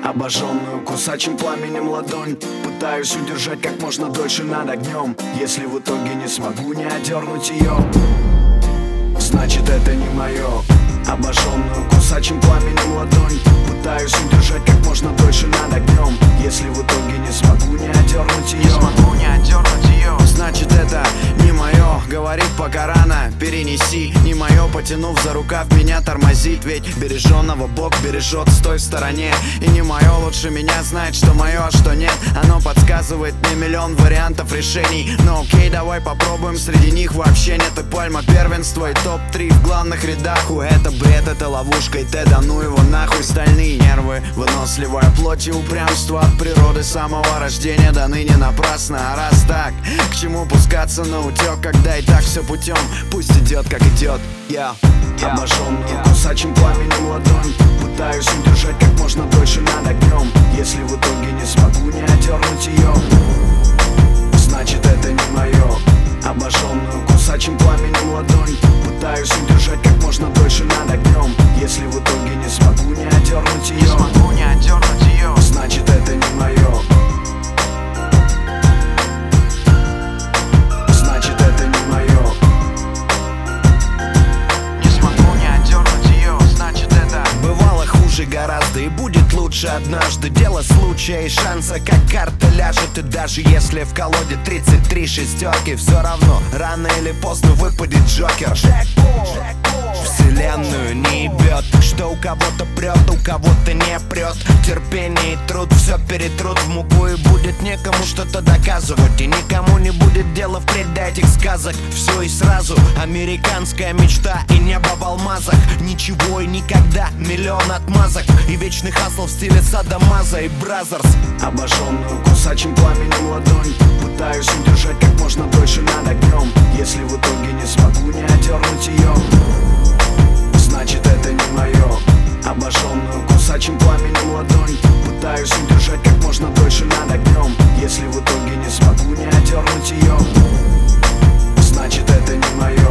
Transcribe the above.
Обожженную кусачим пламенем ладонь пытаюсь удержать как можно дольше над огнем. Если в итоге не смогу не одернуть ее, значит это не мое. Обожженную кусачим пламенем ладонь пытаюсь удержать как можно дольше над огнем. Если в итоге не смогу не одернуть ее, значит это не мое. Говорит пока рано, перенеси. Не мое, потянув за рукав, меня тормозит. Ведь береженного Бог бережет, стой в стороне. И не мое, лучше меня знает, что мое, а что нет. Оно подсказывает мне миллион вариантов решений. Но окей, давай попробуем, среди них вообще нет. И пальма первенства, и топ-3 в главных рядах. Это бред, это ловушка, и да ну его нахуй. Стальные нервы, выносливая плоть и упрямство от природы самого рождения до ныне напрасно. А раз так, к чему пускаться на утек, когда и так все путем? Пусть идет как идет. Обожженную кусачим пламенем ладонь пытаюсь удержать как можно дольше над огнем. Если в итоге не смогу не одернуть ее, значит это не мое. Обожженную кусачим пламенем ладонь пытаюсь удержать как можно дольше над огнем. Если в итоге не смогу не одернуть ее, значит это не мое. Значит это не мое. Не смогу не одернуть ее, значит это. Бывало хуже гораздо и будет лучше однажды. Дело случая и шанса, как карта ляжет. И даже если в колоде 33 шестерки, все равно рано или поздно выпадет Джокер. Вселенную не ебет, что у кого-то прет, у кого-то не прет. Терпение и труд все перетрут в муку, и будет некому что-то доказывать. И никому не будет дела впредь до этих сказок. Все и сразу, американская мечта и небо в алмазах. Ничего и никогда, миллион отмазок и вечный хасл в стиле Садамаза и Бразерс. Обожженную кусачим пламенем ладонь пытаюсь удержать как можно дольше над огнем. Если в итоге не смогу не одернуть ее, значит это не мое. Обожженную кусачим пламенем ладонь пытаюсь удержать как можно дольше над огнем. Если в итоге не смогу не одернуть ее, значит это не мое.